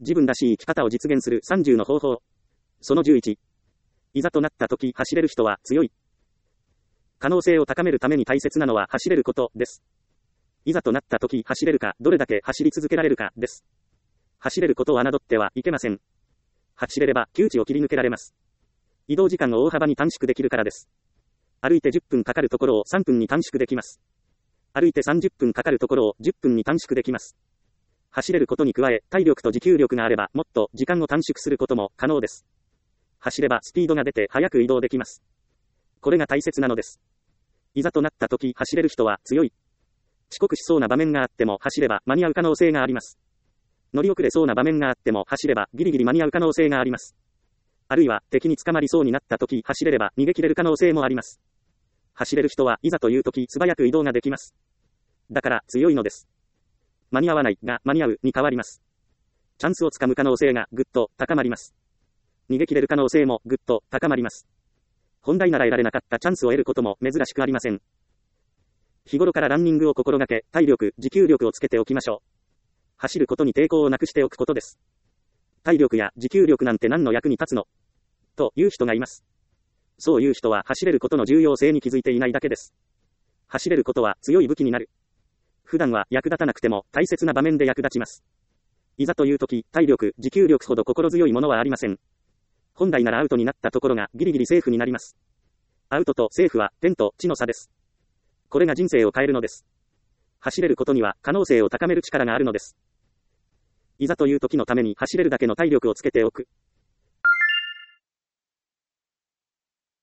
自分らしい生き方を実現する30の方法。その11。いざとなった時走れる人は強い。可能性を高めるために大切なのは走れることです。いざとなった時走れるか、どれだけ走り続けられるかです。走れることを侮ってはいけません。走れれば窮地を切り抜けられます。移動時間を大幅に短縮できるからです。歩いて10分かかるところを3分に短縮できます。歩いて30分かかるところを10分に短縮できます。走れることに加え、体力と持久力があれば、もっと時間を短縮することも可能です。走ればスピードが出て早く移動できます。これが大切なのです。いざとなった時走れる人は強い。遅刻しそうな場面があっても走れば間に合う可能性があります。乗り遅れそうな場面があっても走ればギリギリ間に合う可能性があります。あるいは敵に捕まりそうになった時走れれば逃げ切れる可能性もあります。走れる人はいざという時素早く移動ができます。だから強いのです。間に合わないが間に合うに変わります。チャンスをつかむ可能性がぐっと高まります。逃げ切れる可能性もぐっと高まります。本来なら得られなかったチャンスを得ることも珍しくありません。日頃からランニングを心がけ、体力、持久力をつけておきましょう。走ることに抵抗をなくしておくことです。体力や持久力なんて何の役に立つのという人がいます。そういう人は走れることの重要性に気づいていないだけです。走れることは強い武器になる。普段は役立たなくても大切な場面で役立ちます。いざという時、体力、持久力ほど心強いものはありません。本来ならアウトになったところがギリギリセーフになります。アウトとセーフは天と地の差です。これが人生を変えるのです。走れることには可能性を高める力があるのです。いざという時のために走れるだけの体力をつけておく。